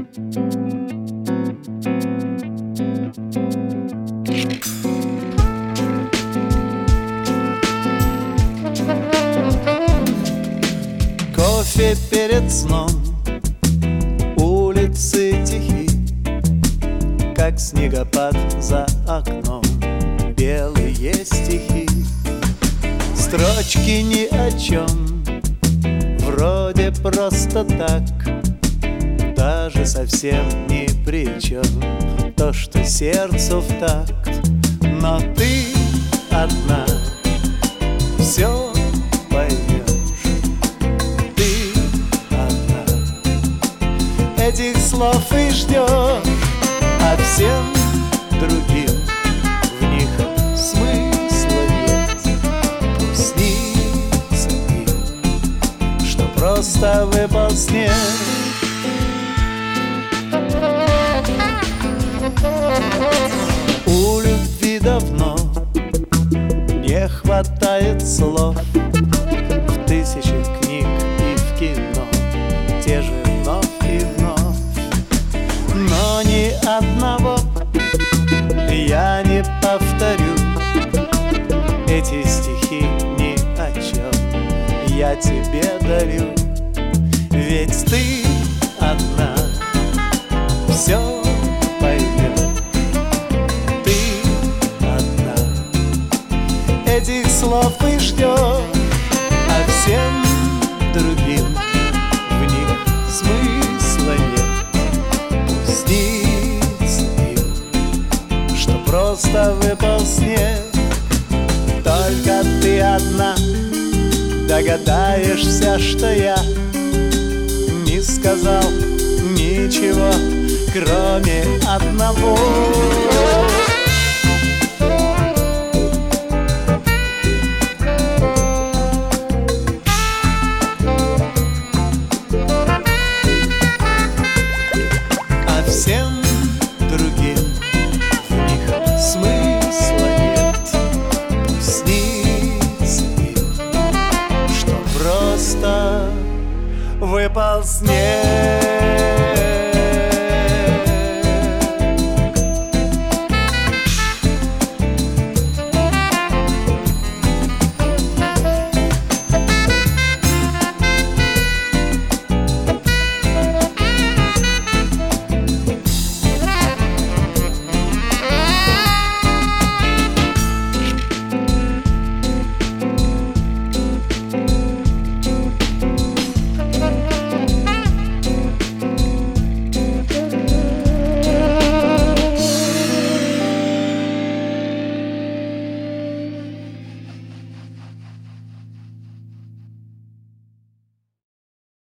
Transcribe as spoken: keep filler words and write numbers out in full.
Кофе перед сном, улицы тихи, как снегопад за окном, белые стихи. Строчки ни о чем, вроде просто так, даже совсем ни при чем, то, что сердцу в такт. Но ты одна все поймешь, ты одна этих слов и ждешь, а всем другим в них смысла нет. Пусть снится им, что просто выпал снег. У любви давно не хватает слов, в тысячах книг и в кино те же вновь и вновь. Но ни одного я не повторю, эти стихи ни о чем я тебе дарю. Ведь ты одна все поймешь, ты одна этих слов и ждешь, а всем другим в них смысла нет. Снится им, что просто выпал снег. Только ты одна догадаешься, что я не сказал ничего, кроме одного. А всем другим в них смысла нет. Пусть снится им, что просто выпал снег.